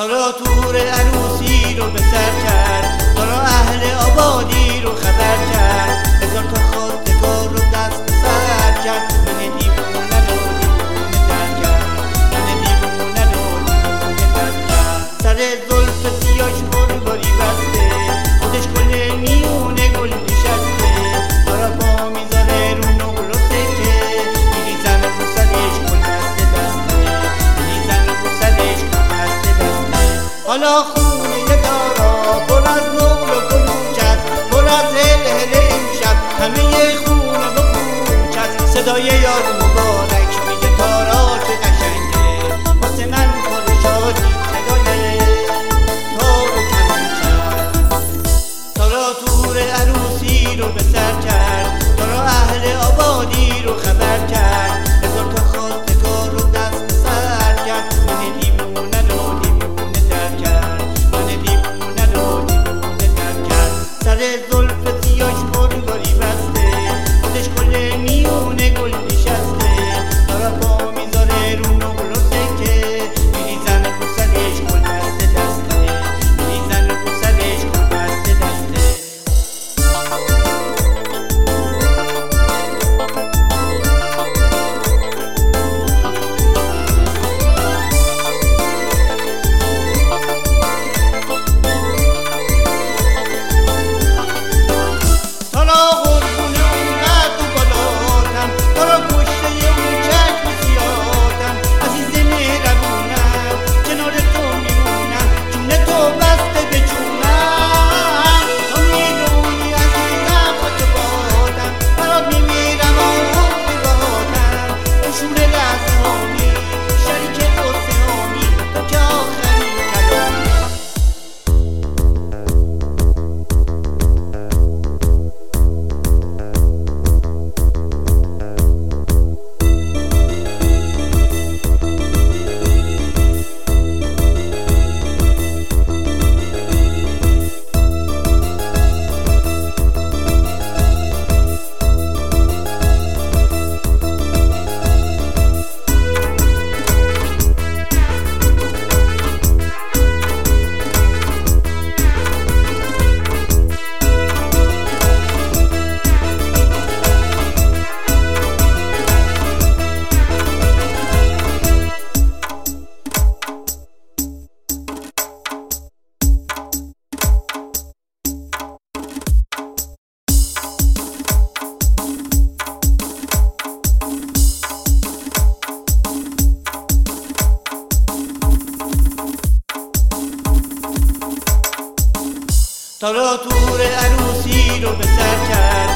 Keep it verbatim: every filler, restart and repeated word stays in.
تاراتور عروسی رو به سر کرد، تارا اهل آبادی رو خبر کرد، هزار تا خواستگار رو دست به سر کرد. من دیوونه رو دیوونه در کرد، من دیوونه رو دیوونه در کرد. سر زلف سیاش مرغاری بسته، خودش گل میونه گل نشسته، تارا پا میذاره رو نقل و سکه، میریزن رو سرش گل دسته دسته، میریزن رو سرش گل دسته دسته. حالا خونه تارا پر از نقل و کلوچ است، پر از هل هل امشب همه خونه و کوچ است. صدای یار مبارک میگه تارا چه قشنگه، واسه من پر شادی صدای تار و کمانچه. تارا تور عروسی رو به سر کرد، تارا اهل آبادی رو خبر کرد، هزار تا خواستگار رو دست به سر کرد. من دیوونه رو دیوونه در کرد، من دیوونه رو دیوونه در کرد. سر زلف سیاش مرغاری بسته، خودش گل میونه گل نشسته، تارا پا میذاره رو نقل و سکه، میریزن رو سرش گل دسته دسته، میریزن رو سرش گل دسته دسته. تارا قربون اون قد و بالاتم، تارا کشته اون چشم سیاتم، عزیز مهربونم کنار تو میمونم، جون تو بسته به جونم. تو میدونی عزیزم خاک پاتم، برات میمیرم آهم نگاهاتم، نشون لحظه هامی شریک قصه هامی، تو که آخرین کلامی. تارا تور عروسی رو به سر کرد،